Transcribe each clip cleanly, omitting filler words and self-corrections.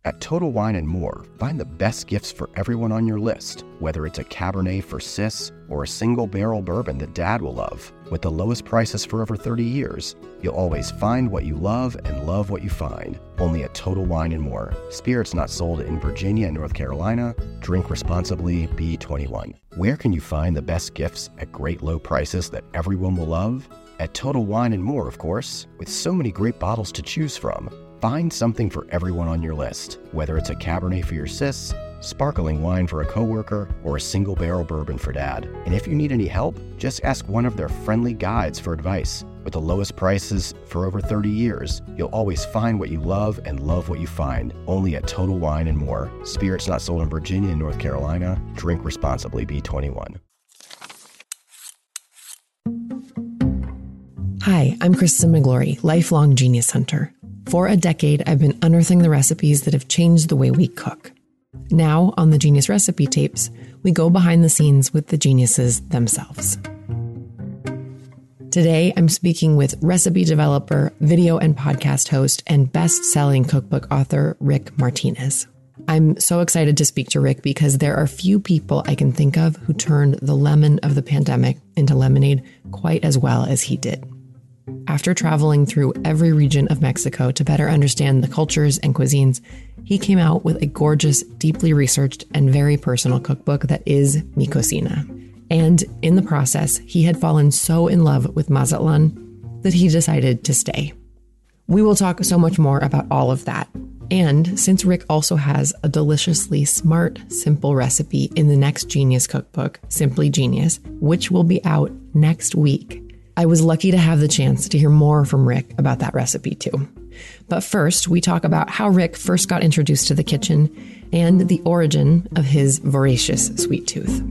At Total Wine & More, find the best gifts for everyone on your list, whether it's a Cabernet for sis or a single barrel bourbon that Dad will love. With the lowest prices for over 30 years, you'll always find what you love and love what you find. Only at Total Wine & More. Spirits not sold in Virginia and North Carolina. Drink responsibly. Be 21. Where can you find the best gifts at great low prices that everyone will love? At Total Wine & More, of course. With so many great bottles to choose from, find something for everyone on your list, whether it's a Cabernet for your sis, sparkling wine for a coworker, or a single barrel bourbon for Dad. And if you need any help, just ask one of their friendly guides for advice. With the lowest prices for over 30 years, you'll always find what you love and love what you find. Only at Total Wine & More. Spirits not sold in Virginia and North Carolina. Drink responsibly. Be 21. Hi, I'm Kristen McGlory, lifelong genius hunter. For a decade, I've been unearthing the recipes that have changed the way we cook. Now, on the Genius Recipe Tapes, we go behind the scenes with the geniuses themselves. Today, I'm speaking with recipe developer, video and podcast host, and best-selling cookbook author, Rick Martinez. I'm so excited to speak to Rick because there are few people I can think of who turned the lemon of the pandemic into lemonade quite as well as he did. After traveling through every region of Mexico to better understand the cultures and cuisines, he came out with a gorgeous, deeply researched, and very personal cookbook that is Mi Cocina. And in the process, he had fallen so in love with Mazatlan that he decided to stay. We will talk so much more about all of that. And since Rick also has a deliciously smart, simple recipe in the next Genius cookbook, Simply Genius, which will be out next week, I was lucky to have the chance to hear more from Rick about that recipe too. But first, we talk about how Rick first got introduced to the kitchen and the origin of his voracious sweet tooth.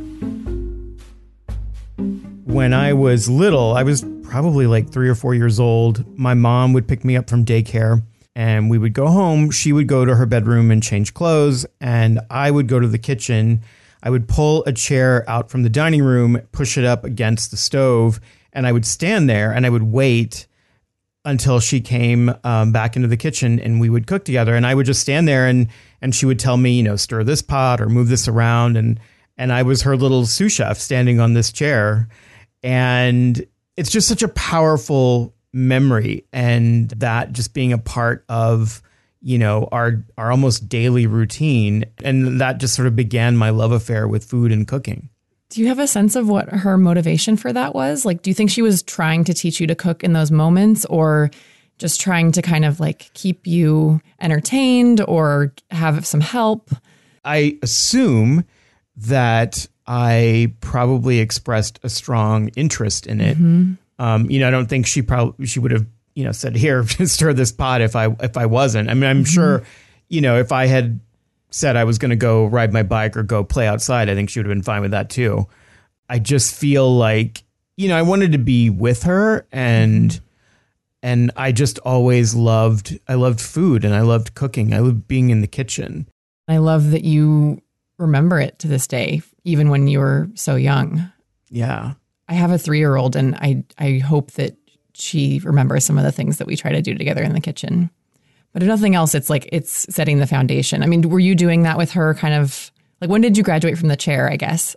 When I was little, I was probably like 3 or 4 years old. My mom would pick me up from daycare and we would go home. She would go to her bedroom and change clothes, and I would go to the kitchen. I would pull a chair out from the dining room, push it up against the stove, and I would stand there and I would wait until she came back into the kitchen and we would cook together. And I would just stand there and she would tell me, stir this pot or move this around. And I was her little sous chef standing on this chair. And it's just such a powerful memory. And that just being a part of, our almost daily routine. And that just sort of began my love affair with food and cooking. Do you have a sense of what her motivation for that was? Like, do you think she was trying to teach you to cook in those moments, or just trying to kind of like keep you entertained or have some help? I assume that I probably expressed a strong interest in it. Mm-hmm. I don't think she would have, said, here, stir this pot if I wasn't. I mean, I'm sure, if I had said I was going to go ride my bike or go play outside, I think she would have been fine with that too. I just feel like, I wanted to be with her, and I just always loved food, and I loved cooking. I loved being in the kitchen. I love that you remember it to this day, even when you were so young. Yeah. I have a 3-year-old, and I hope that she remembers some of the things that we try to do together in the kitchen. But if nothing else, it's setting the foundation. I mean, were you doing that with her kind of like, when did you graduate from the chair, I guess?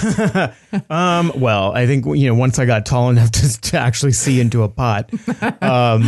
Well, I think, once I got tall enough to actually see into a pot. But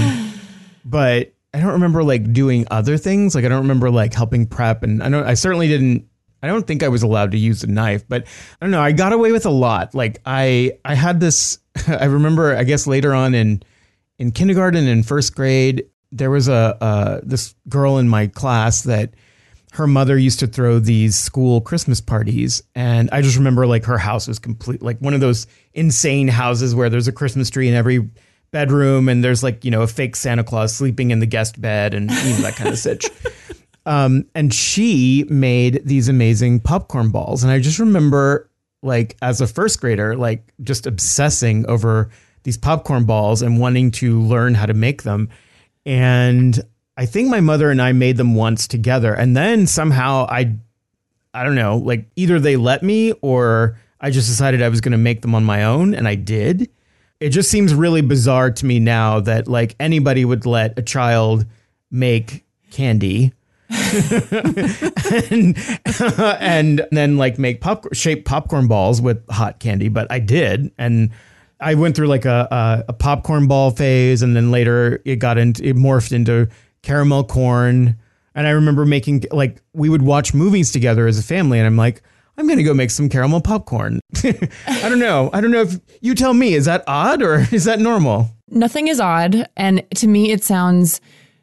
I don't remember doing other things. I don't remember helping prep. And I don't think I was allowed to use a knife, but I don't know. I got away with a lot. I had this, I remember, I guess later on in kindergarten and first grade, there was this girl in my class that her mother used to throw these school Christmas parties. And I just remember her house was complete, one of those insane houses where there's a Christmas tree in every bedroom. And there's a fake Santa Claus sleeping in the guest bed and that kind of sitch. And she made these amazing popcorn balls. And I just remember as a first grader, just obsessing over these popcorn balls and wanting to learn how to make them. And I think my mother and I made them once together. And then somehow I don't know, either they let me or I just decided I was going to make them on my own. And I did. It just seems really bizarre to me now that anybody would let a child make candy. and then like make shape popcorn balls with hot candy. But I did. And I went through like a popcorn ball phase. And then later it morphed into caramel corn. And I remember making, like, we would watch movies together as a family. And I'm like, I'm going to go make some caramel popcorn. I don't know. If you tell me, is that odd or is that normal? Nothing is odd. And to me, it sounds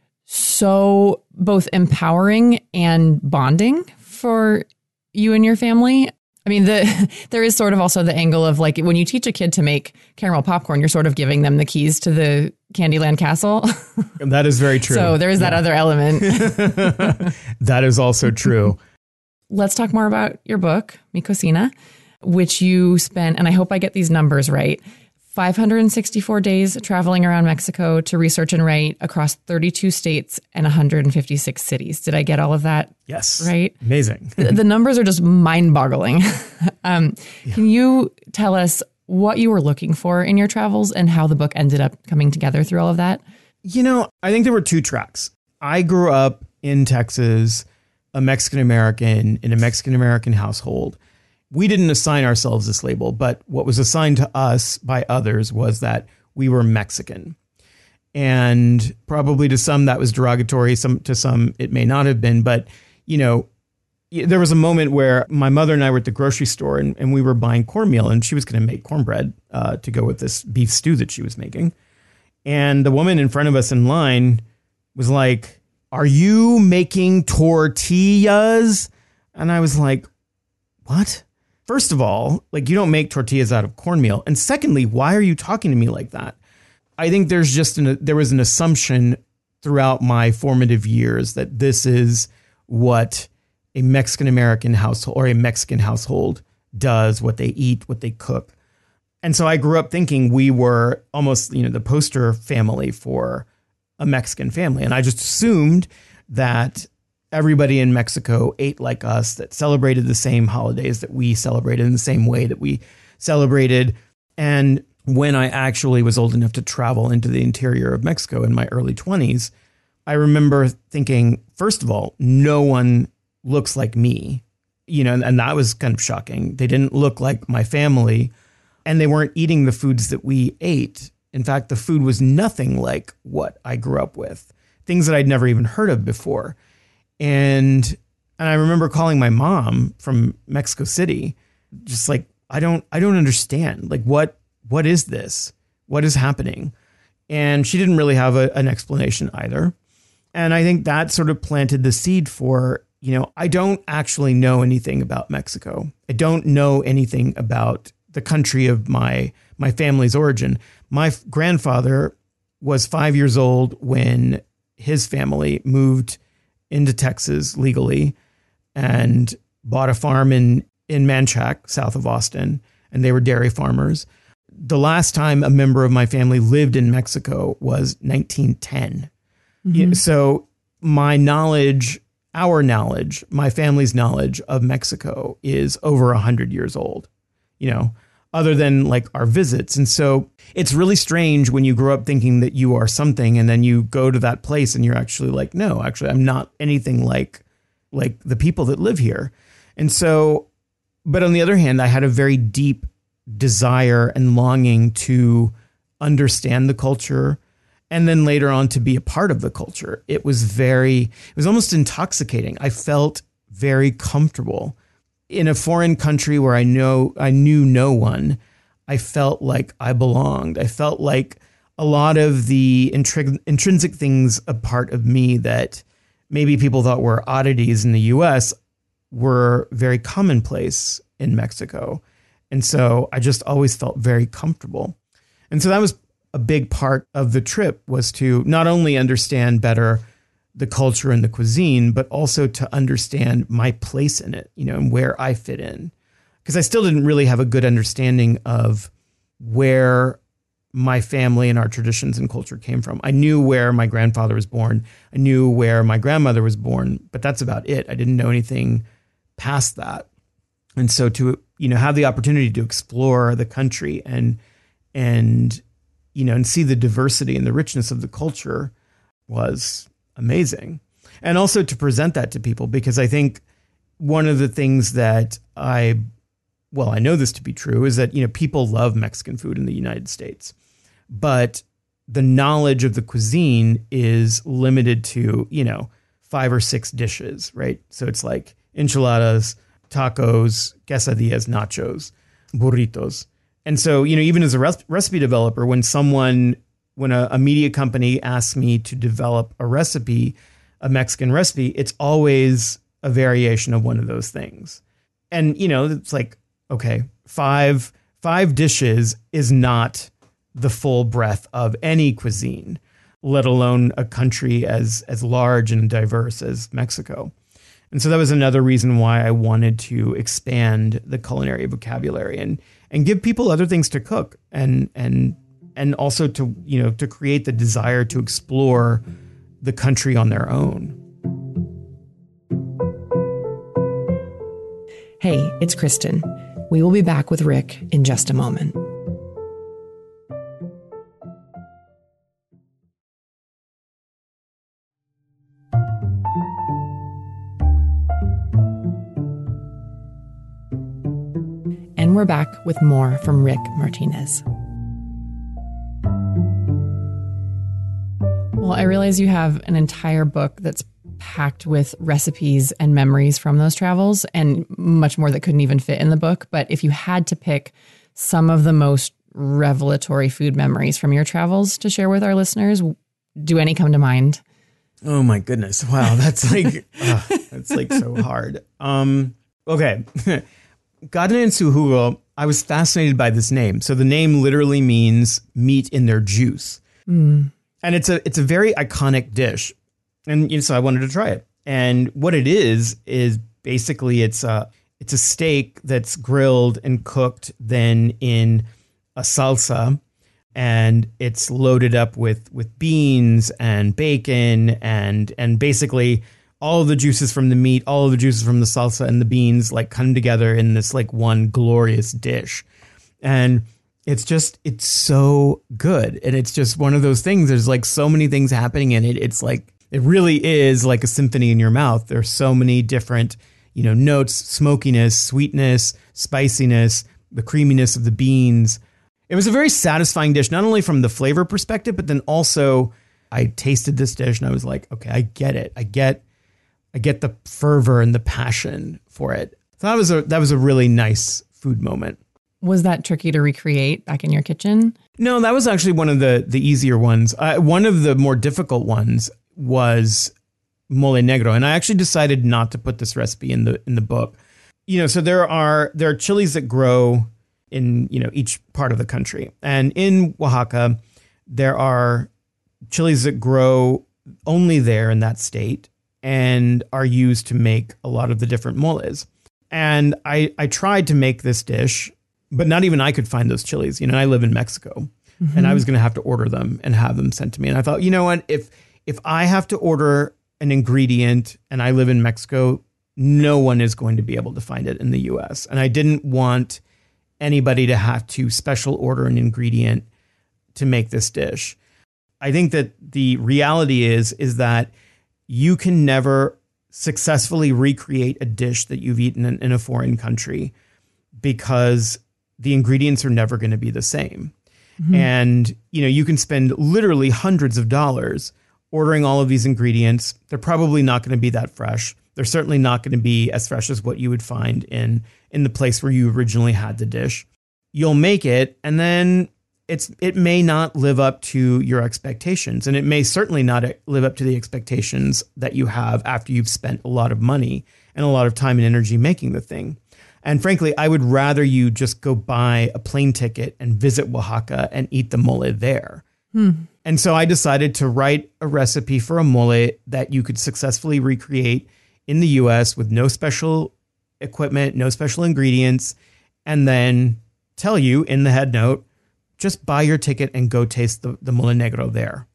so both empowering and bonding for you and your family. I mean, there is sort of also the angle of like when you teach a kid to make caramel popcorn, you're sort of giving them the keys to the Candyland castle. That is very true. So there is that other element. That is also true. Let's talk more about your book, Mi Cocina, which you spent, and I hope I get these numbers right, 564 days traveling around Mexico to research and write across 32 states and 156 cities. Did I get all of that? Yes. Right? Amazing. The numbers are just mind-boggling. Can you tell us what you were looking for in your travels and how the book ended up coming together through all of that? You know, I think there were two tracks. I grew up in Texas, a Mexican-American in a Mexican-American household. We didn't assign ourselves this label, but what was assigned to us by others was that we were Mexican. And probably to some that was derogatory, to some it may not have been. But, you know, there was a moment where my mother and I were at the grocery store and we were buying cornmeal and she was going to make cornbread to go with this beef stew that she was making. And the woman in front of us in line was like, "Are you making tortillas?" And I was like, "What?" First of all, like, you don't make tortillas out of cornmeal. And secondly, why are you talking to me like that? I think there was an assumption throughout my formative years that this is what a Mexican-American household or a Mexican household does, what they eat, what they cook. And so I grew up thinking we were almost, you know, the poster family for a Mexican family. And I just assumed that everybody in Mexico ate like us, that celebrated the same holidays that we celebrated in the same way that we celebrated. And when I actually was old enough to travel into the interior of Mexico in my early 20s, I remember thinking, first of all, no one looks like me, you know, and that was kind of shocking. They didn't look like my family and they weren't eating the foods that we ate. In fact, the food was nothing like what I grew up with, things that I'd never even heard of before. And I remember calling my mom from Mexico City, just like, I don't understand. Like, what is this? What is happening? And she didn't really have an explanation either. And I think that sort of planted the seed for, you know, I don't actually know anything about Mexico. I don't know anything about the country of my family's origin. My grandfather was 5 years old when his family moved into Texas legally and bought a farm in Manchac, south of Austin, and they were dairy farmers. The last time a member of my family lived in Mexico was 1910. Mm-hmm. So my knowledge, my family's knowledge of Mexico is over 100 years old, you know, other than like our visits. And so it's really strange when you grow up thinking that you are something and then you go to that place and you're actually like, no, actually, I'm not anything like the people that live here. And so, but on the other hand, I had a very deep desire and longing to understand the culture and then later on to be a part of the culture. It was almost intoxicating. I felt very comfortable in a foreign country where I knew no one. I felt like I belonged. I felt like a lot of the intrinsic things a part of me that maybe people thought were oddities in the US were very commonplace in Mexico. And so I just always felt very comfortable. And so that was a big part of the trip, was to not only understand better the culture and the cuisine, but also to understand my place in it, you know, and where I fit in. Because I still didn't really have a good understanding of where my family and our traditions and culture came from. I knew where my grandfather was born. I knew where my grandmother was born, but that's about it. I didn't know anything past that. And so to, you know, have the opportunity to explore the country and you know, and see the diversity and the richness of the culture was amazing. And also to present that to people, because I think one of the things that I know this to be true is that, people love Mexican food in the United States, but the knowledge of the cuisine is limited to, 5 or 6 dishes, right? So it's like enchiladas, tacos, quesadillas, nachos, burritos. And so, even as a recipe developer, when a media company asks me to develop a recipe, a Mexican recipe, it's always a variation of one of those things. And, it's like, okay, five dishes is not the full breadth of any cuisine, let alone a country as large and diverse as Mexico. And so that was another reason why I wanted to expand the culinary vocabulary and give people other things to cook and also to create the desire to explore the country on their own. Hey, it's Kristen. We will be back with Rick in just a moment. And we're back with more from Rick Martinez. Well, I realize you have an entire book that's packed with recipes and memories from those travels, and much more that couldn't even fit in the book. But if you had to pick some of the most revelatory food memories from your travels to share with our listeners, do any come to mind? Oh my goodness. Wow. That's like, that's like so hard. Okay. Carne en su jugo, I was fascinated by this name. So the name literally means meat in their juice. And it's a very iconic dish. And so I wanted to try it. And what it is basically it's a steak that's grilled and cooked then in a salsa, and it's loaded up with beans and bacon and basically all of the juices from the meat, all of the juices from the salsa and the beans like come together in this like one glorious dish. And it's so good. And it's just one of those things. There's like so many things happening in it. It's like, it really is like a symphony in your mouth. There's so many different, notes, smokiness, sweetness, spiciness, the creaminess of the beans. It was a very satisfying dish, not only from the flavor perspective, but then also I tasted this dish and I was like, okay, I get it. I get the fervor and the passion for it. So that was a really nice food moment. Was that tricky to recreate back in your kitchen? No, that was actually one of the easier ones. One of the more difficult ones was mole negro. And I actually decided not to put this recipe in the book. So there are chilies that grow in, each part of the country. And in Oaxaca, there are chilies that grow only there in that state and are used to make a lot of the different moles. And I tried to make this dish, but not even I could find those chilies. I live in Mexico, and I was going to have to order them and have them sent to me. And I thought, you know what, if I have to order an ingredient and I live in Mexico, no one is going to be able to find it in the US. And I didn't want anybody to have to special order an ingredient to make this dish. I think that the reality is that you can never successfully recreate a dish that you've eaten in a foreign country because the ingredients are never going to be the same. And, you can spend literally hundreds of dollars ordering all of these ingredients. They're probably not going to be that fresh. They're certainly not going to be as fresh as what you would find in the place where you originally had the dish. You'll make it, and then it may not live up to your expectations, and it may certainly not live up to the expectations that you have after you've spent a lot of money and a lot of time and energy making the thing. And frankly, I would rather you just go buy a plane ticket and visit Oaxaca and eat the mole there. And so I decided to write a recipe for a mole that you could successfully recreate in the US with no special equipment, no special ingredients, and then tell you in the head note, just buy your ticket and go taste the mole negro there.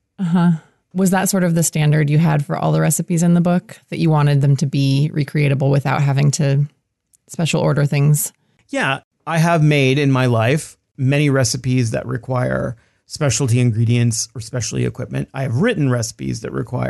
Was that sort of the standard you had for all the recipes in the book, that you wanted them to be recreatable without having to special order things? Yeah, I have made in my life many recipes that require specialty ingredients or specialty equipment. I have written recipes that require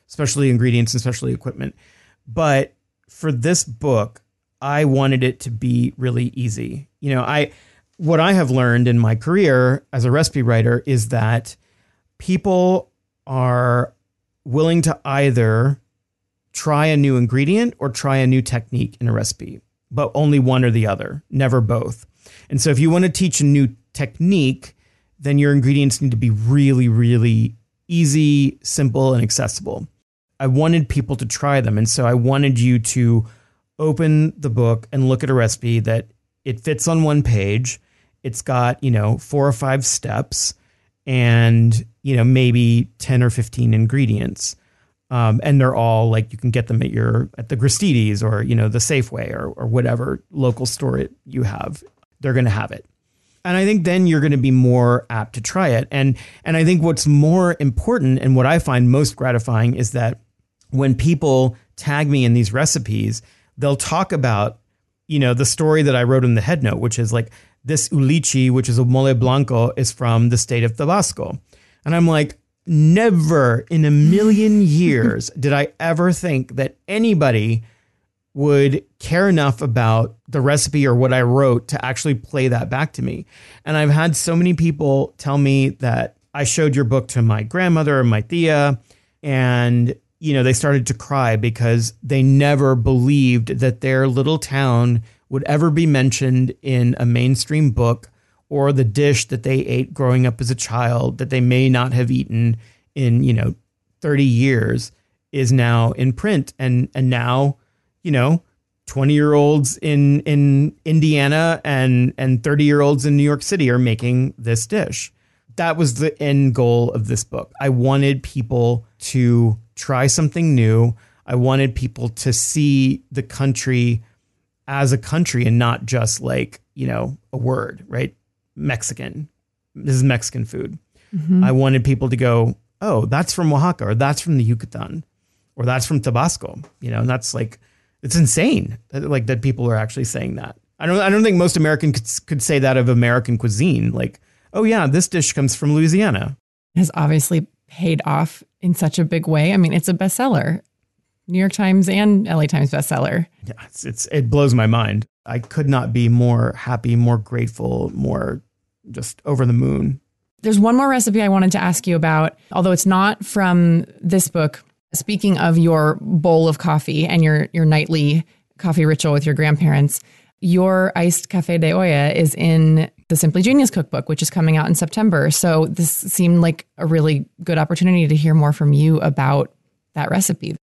specialty ingredients and specialty equipment. But for this book, I wanted it to be really easy. What I have learned in my career as a recipe writer is that people are willing to either try a new ingredient or try a new technique in a recipe, but only one or the other, never both. And so if you want to teach a new technique, then your ingredients need to be really, really easy, simple, and accessible. I wanted people to try them. And so I wanted you to open the book and look at a recipe that it fits on one page. It's got, 4 or 5 steps and, maybe 10 or 15 ingredients. And they're all like, you can get them at the Gristedes or, the Safeway or whatever local store you have. They're going to have it. And I think then you're going to be more apt to try it. And I think what's more important and what I find most gratifying is that when people tag me in these recipes, they'll talk about, the story that I wrote in the head note, which is like, this ulichi, which is a mole blanco, is from the state of Tabasco. And I'm like, never in a million years did I ever think that anybody would care enough about the recipe or what I wrote to actually play that back to me. And I've had so many people tell me that I showed your book to my grandmother or my tia, and they started to cry because they never believed that their little town would ever be mentioned in a mainstream book, or the dish that they ate growing up as a child that they may not have eaten in, 30 years is now in print. And now, 20-year-olds in Indiana and 30-year-olds in New York City are making this dish. That was the end goal of this book. I wanted people to try something new. I wanted people to see the country as a country and not just like, a word, right? Mexican. This is Mexican food. Mm-hmm. I wanted people to go, oh, that's from Oaxaca, or that's from the Yucatan, or that's from Tabasco. And that's like, it's insane that people are actually saying that. I don't think most Americans could say that of American cuisine. Like, oh yeah, this dish comes from Louisiana. It has obviously paid off in such a big way. I mean, it's a bestseller. New York Times and LA Times bestseller. Yeah, it blows my mind. I could not be more happy, more grateful, more just over the moon. There's one more recipe I wanted to ask you about, although it's not from this book. Speaking of your bowl of coffee and your nightly coffee ritual with your grandparents, your iced café de olla is in the Simply Genius cookbook, which is coming out in September. So this seemed like a really good opportunity to hear more from you about that recipe.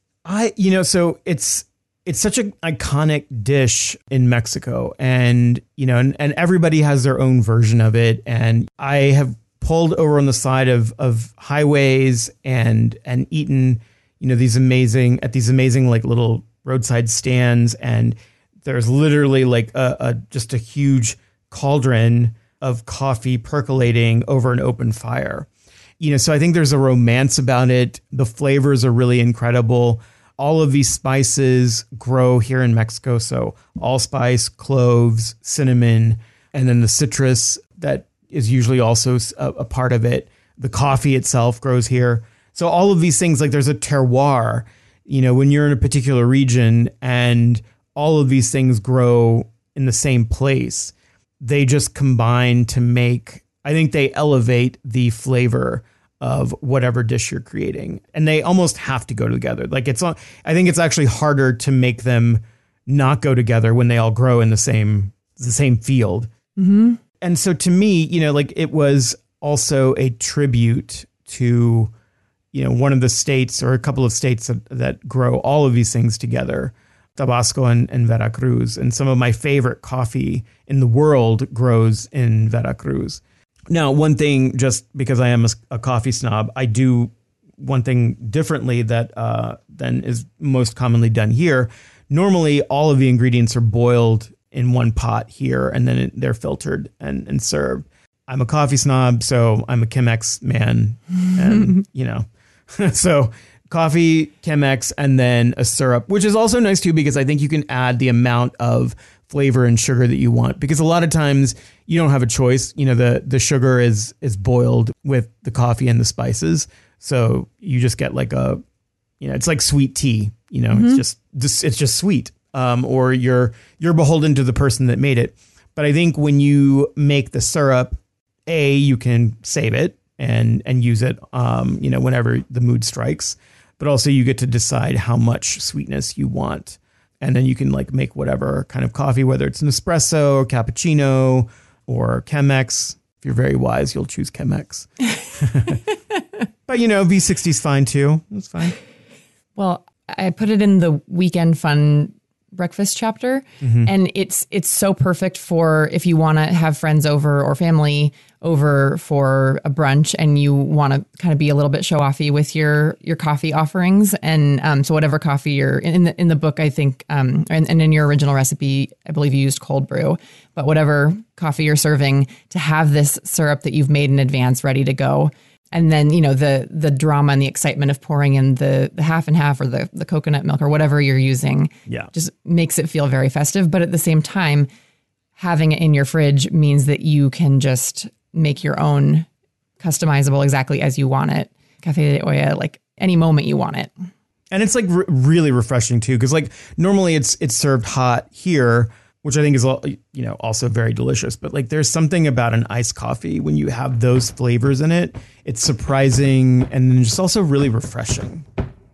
So it's such an iconic dish in Mexico, and everybody has their own version of it. And I have pulled over on the side of highways and eaten, these amazing like little roadside stands. And there's literally like just a huge cauldron of coffee percolating over an open fire. So I think there's a romance about it. The flavors are really incredible. All of these spices grow here in Mexico. So allspice, cloves, cinnamon, and then the citrus that is usually also a part of it. The coffee itself grows here. So all of these things, like there's a terroir, when you're in a particular region and all of these things grow in the same place, they just combine to make, I think they elevate the flavor of whatever dish you're creating. And they almost have to go together. Like I think it's actually harder to make them not go together when they all grow in the same field. Mm-hmm. And so to me, it was also a tribute to, one of the states or a couple of states that grow all of these things together, Tabasco and Veracruz. And some of my favorite coffee in the world grows in Veracruz. Now, one thing, just because I am a coffee snob, I do one thing differently than is most commonly done here. Normally, all of the ingredients are boiled in one pot here, and then they're filtered and served. I'm a coffee snob, so I'm a Chemex man, and so coffee, Chemex, and then a syrup, which is also nice too, because I think you can add the amount of flavor and sugar that you want, because a lot of times you don't have a choice. The sugar is boiled with the coffee and the spices. So you just get like a it's like sweet tea, it's just sweet. Or you're beholden to the person that made it. But I think when you make the syrup, you can save it and use it, whenever the mood strikes, but also you get to decide how much sweetness you want. And then you can like make whatever kind of coffee, whether it's an espresso or cappuccino or Chemex. If you're very wise, you'll choose Chemex. But, V60 is fine too. It's fine. Well, I put it in the weekend fun breakfast chapter, and it's so perfect for if you want to have friends over or family over for a brunch and you want to kind of be a little bit show offy with your coffee offerings. And so whatever coffee you're in the book, I think, and in your original recipe, I believe you used cold brew, but whatever coffee you're serving, to have this syrup that you've made in advance ready to go. And then, the drama and the excitement of pouring in the half and half or the coconut milk or whatever you're using just makes it feel very festive. But at the same time, having it in your fridge means that you can just make your own customizable exactly as you want it. Café de olla, like any moment you want it. And it's like really refreshing too. Cause like normally it's served hot here, which I think is, also very delicious. But like there's something about an iced coffee when you have those flavors in it. It's surprising and then just also really refreshing.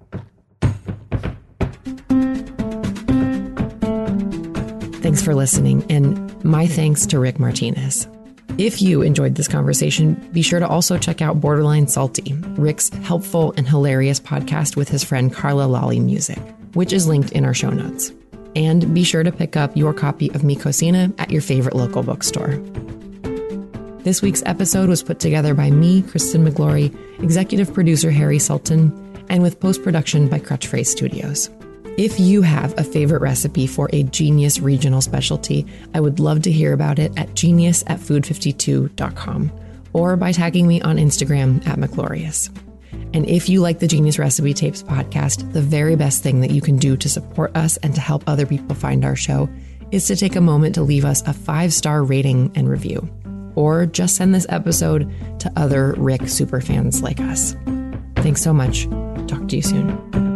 Thanks for listening, and my thanks to Rick Martinez. If you enjoyed this conversation, be sure to also check out Borderline Salty, Rick's helpful and hilarious podcast with his friend Carla Lolly Music, which is linked in our show notes. And be sure to pick up your copy of Mi Cocina at your favorite local bookstore. This week's episode was put together by me, Kristen McGlory, executive producer Harry Sultan, and with post-production by Crutchphrase Studios. If you have a favorite recipe for a genius regional specialty, I would love to hear about it at genius@food52.com or by tagging me on Instagram @McGlorious. And if you like the Genius Recipe Tapes podcast, the very best thing that you can do to support us and to help other people find our show is to take a moment to leave us a 5-star rating and review, or just send this episode to other Rick superfans like us. Thanks so much. Talk to you soon.